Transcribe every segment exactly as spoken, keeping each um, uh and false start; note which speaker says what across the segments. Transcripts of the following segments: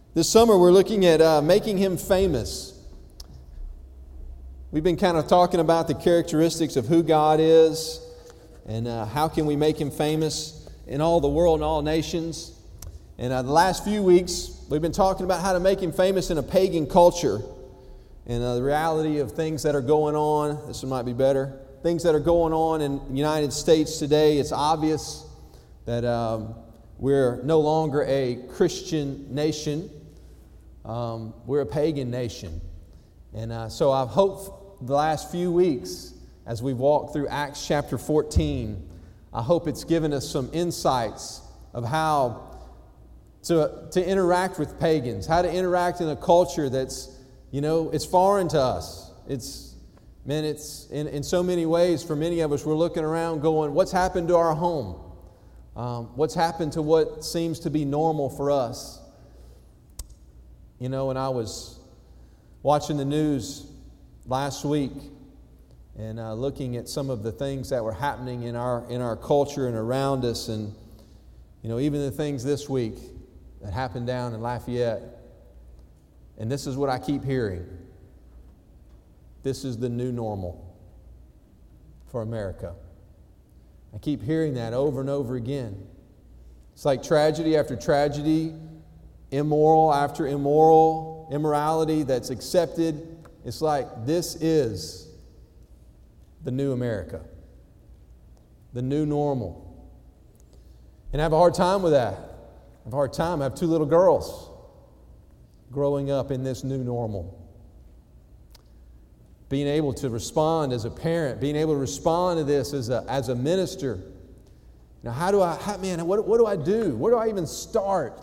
Speaker 1: This summer we're looking at uh, making him famous. We've been kind of talking about the characteristics of who God is and uh, how can we make him famous in all the world and all nations. And uh, the last few weeks we've been talking about how to make him famous in a pagan culture and uh, the reality of things that are going on. This one might be better. Things that are going on in the United States today. It's obvious that um, we're no longer a Christian nation. Um, we're a pagan nation. And uh, so I've hoped the last few weeks, as we've walked through Acts chapter fourteen, I hope it's given us some insights of how to, to interact with pagans, how to interact in a culture that's, you know, it's foreign to us. It's, man, it's in, in so many ways, for many of us, we're looking around going, what's happened to our home? Um, what's happened to what seems to be normal for us? You know, when I was watching the news last week and uh, looking at some of the things that were happening in our in our culture and around us, and you know, even the things this week that happened down in Lafayette, and this is what I keep hearing. This is the new normal for America. I keep hearing that over and over again. It's like tragedy after tragedy, immoral after immoral, immorality that's accepted. It's like this is the new America, the new normal. And I have a hard time with that. I have a hard time. I have two little girls growing up in this new normal. Being able to respond as a parent, being able to respond to this as a, as a minister. Now, how do I, how, man, what, what do I do? Where do I even start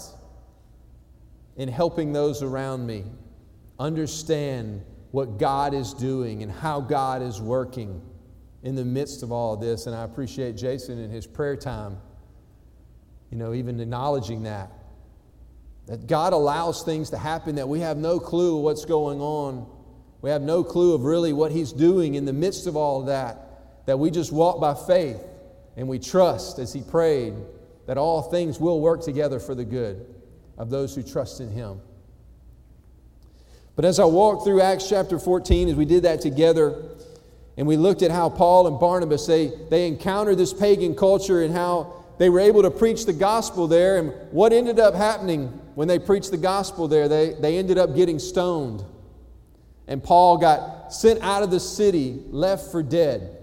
Speaker 1: in helping those around me understand what God is doing and how God is working in the midst of all of this? And I appreciate Jason in his prayer time, you know, even acknowledging that. That God allows things to happen that we have no clue what's going on. We have no clue of really what He's doing in the midst of all of that. That we just walk by faith and we trust, as he prayed, that all things will work together for the good of those who trust in Him. But as I walked through Acts chapter fourteen, as we did that together, and we looked at how Paul and Barnabas, they, they encountered this pagan culture and how they were able to preach the gospel there. And what ended up happening when they preached the gospel there, they, they ended up getting stoned. And Paul got sent out of the city, left for dead.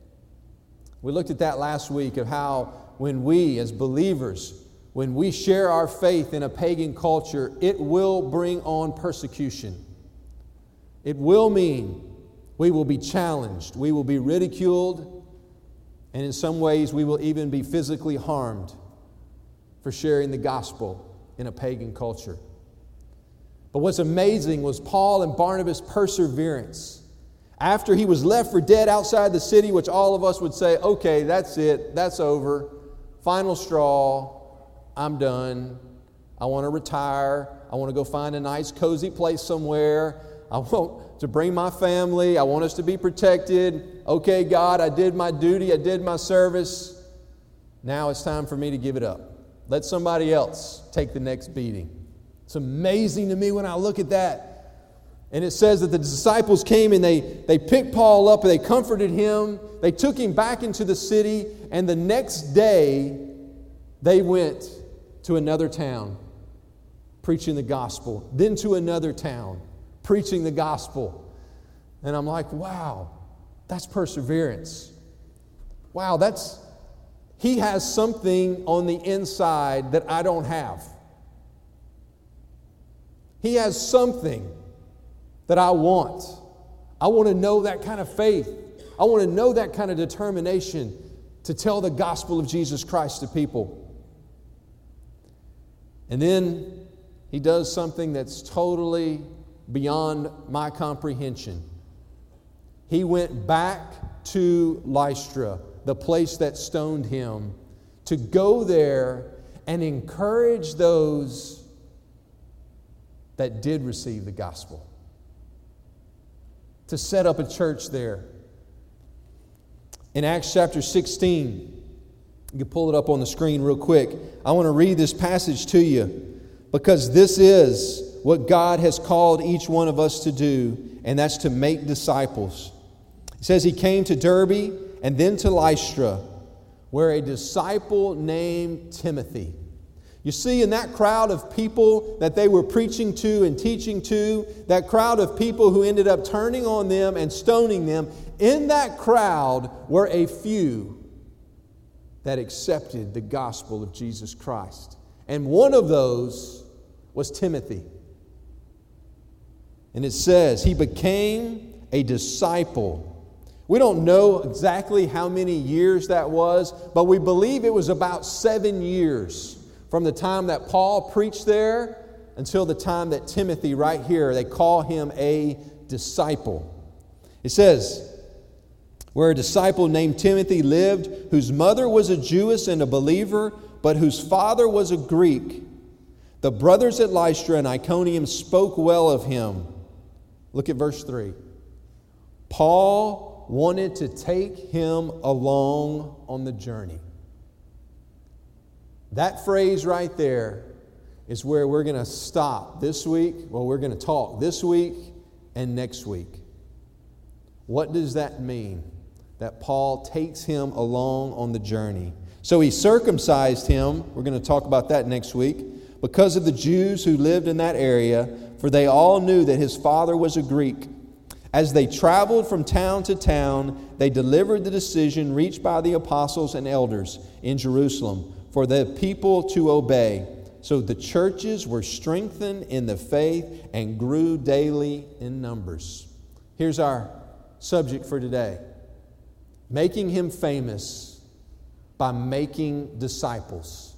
Speaker 1: We looked at that last week of how when we as believers, when we share our faith in a pagan culture, it will bring on persecution. It will mean we will be challenged, we will be ridiculed, and in some ways we will even be physically harmed for sharing the gospel in a pagan culture. But what's amazing was Paul and Barnabas' perseverance. After he was left for dead outside the city, which all of us would say, okay, that's it, that's over, final straw, I'm done. I want to retire. I want to go find a nice, cozy place somewhere. I want to bring my family. I want us to be protected. Okay, God, I did my duty. I did my service. Now it's time for me to give it up. Let somebody else take the next beating. It's amazing to me when I look at that. And it says that the disciples came and they, they picked Paul up and they comforted him. They took him back into the city. And the next day, they went to another town preaching the gospel. Then to another town preaching the gospel. And I'm like, wow, that's perseverance. Wow, that's, he has something on the inside that I don't have. He has something that I want. I want to know that kind of faith. I want to know that kind of determination to tell the gospel of Jesus Christ to people. And then he does something that's totally beyond my comprehension. He went back to Lystra, the place that stoned him, to go there and encourage those that did receive the gospel. To set up a church there. In Acts chapter sixteen, you can pull it up on the screen real quick. I want to read this passage to you. because this is what God has called each one of us to do, and that's to make disciples. It says he came to Derbe and then to Lystra, where a disciple named Timothy. You see, in that crowd of people that they were preaching to and teaching to, that crowd of people who ended up turning on them and stoning them, in that crowd were a few that accepted the gospel of Jesus Christ. And one of those was Timothy. And it says he became a disciple. We don't know exactly how many years that was, but we believe it was about seven years from the time that Paul preached there until the time that Timothy, right here, they call him a disciple. It says, where a disciple named Timothy lived, whose mother was a Jewess and a believer, but whose father was a Greek. The brothers at Lystra and Iconium spoke well of him. Look at verse three. Paul wanted to take him along on the journey. That phrase right there is where we're going to stop this week. Well, we're going to talk this week and next week. What does that mean? That Paul takes him along on the journey. So he circumcised him. We're going to talk about that next week. Because of the Jews who lived in that area, for they all knew that his father was a Greek. As they traveled from town to town, they delivered the decision reached by the apostles and elders in Jerusalem for the people to obey. So the churches were strengthened in the faith and grew daily in numbers. Here's our subject for today. Making him famous by making disciples.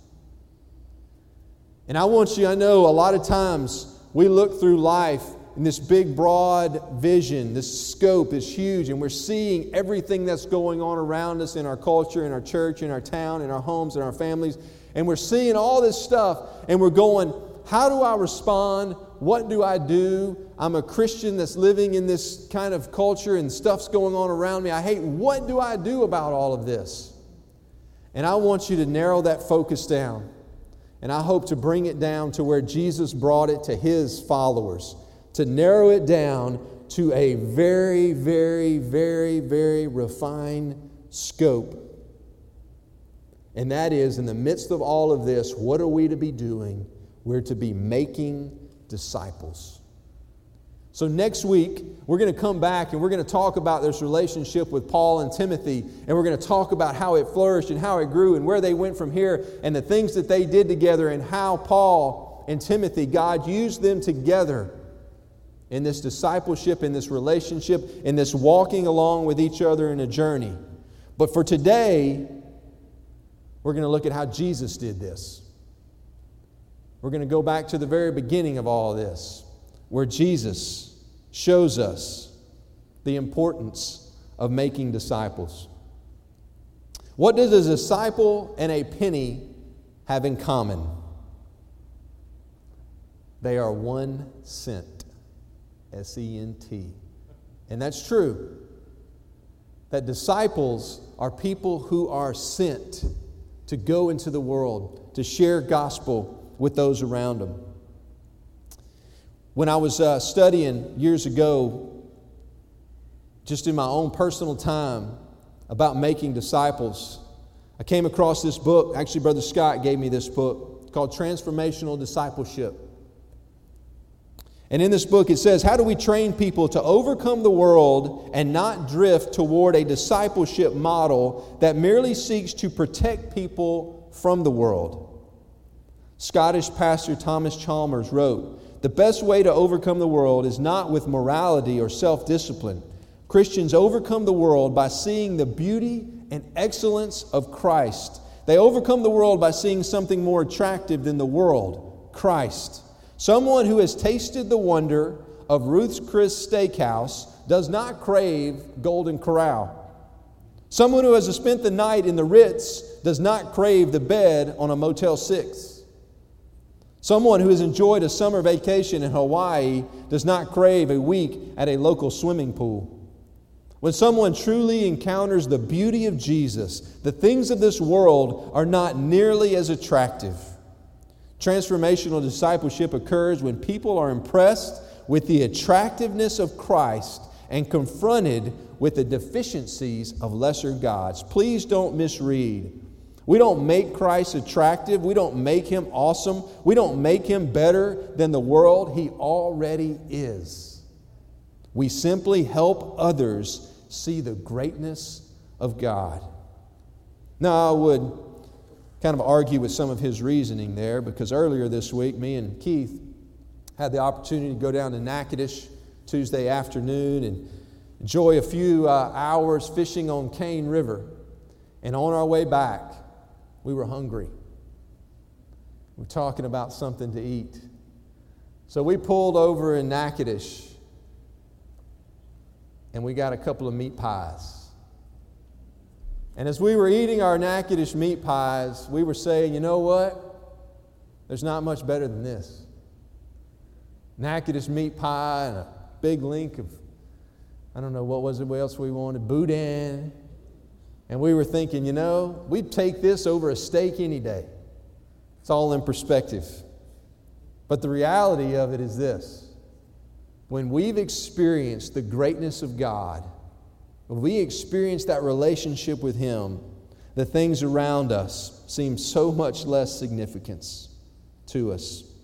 Speaker 1: And I want you, I know a lot of times we look through life in this big, broad vision, this scope is huge, and we're seeing everything that's going on around us in our culture, in our church, in our town, in our homes, in our families, and we're seeing all this stuff, and we're going, how do I respond? What do I do? I'm a Christian that's living in this kind of culture, and stuff's going on around me. I hate, what do I do about all of this? And I want you to narrow that focus down, and I hope to bring it down to where Jesus brought it to His followers, to narrow it down to a very, very, very, very refined scope. And that is, in the midst of all of this, what are we to be doing? We're to be making disciples. So next week, we're going to come back and we're going to talk about this relationship with Paul and Timothy, and we're going to talk about how it flourished and how it grew and where they went from here and the things that they did together and how Paul and Timothy, God used them together in this discipleship, in this relationship, in this walking along with each other in a journey. But for today, we're going to look at how Jesus did this. We're going to go back to the very beginning of all of this, where Jesus shows us the importance of making disciples. What does a disciple and a penny have in common? They are one cent. S E N T. And that's true. That disciples are people who are sent to go into the world, to share gospel with those around them. When I was uh, studying years ago, just in my own personal time, about making disciples, I came across this book. Actually, Brother Scott gave me this book called Transformational Discipleship. And in this book it says, how do we train people to overcome the world and not drift toward a discipleship model that merely seeks to protect people from the world? Scottish pastor Thomas Chalmers wrote, the best way to overcome the world is not with morality or self-discipline. Christians overcome the world by seeing the beauty and excellence of Christ. They overcome the world by seeing something more attractive than the world, Christ. Someone who has tasted the wonder of Ruth's Chris Steakhouse does not crave Golden Corral. Someone who has spent the night in the Ritz does not crave the bed on a Motel six. Someone who has enjoyed a summer vacation in Hawaii does not crave a week at a local swimming pool. When someone truly encounters the beauty of Jesus, the things of this world are not nearly as attractive. Transformational discipleship occurs when people are impressed with the attractiveness of Christ and confronted with the deficiencies of lesser gods. Please don't misread. We don't make Christ attractive. We don't make Him awesome. We don't make Him better than the world. He already is. We simply help others see the greatness of God. Now, I would kind of argue with some of his reasoning there, because earlier this week, me and Keith had the opportunity to go down to Natchitoches Tuesday afternoon and enjoy a few uh, hours fishing on Cane River. And on our way back, we were hungry. We were talking about something to eat. So we pulled over in Natchitoches and we got a couple of meat pies. And as we were eating our Natchitoches meat pies, we were saying, you know what? There's not much better than this. Natchitoches meat pie and a big link of, I don't know, what was it, what else we wanted? Boudin. And we were thinking, you know, we'd take this over a steak any day. It's all in perspective. But the reality of it is this. When we've experienced the greatness of God, when we experience that relationship with Him, the things around us seem so much less significance to us.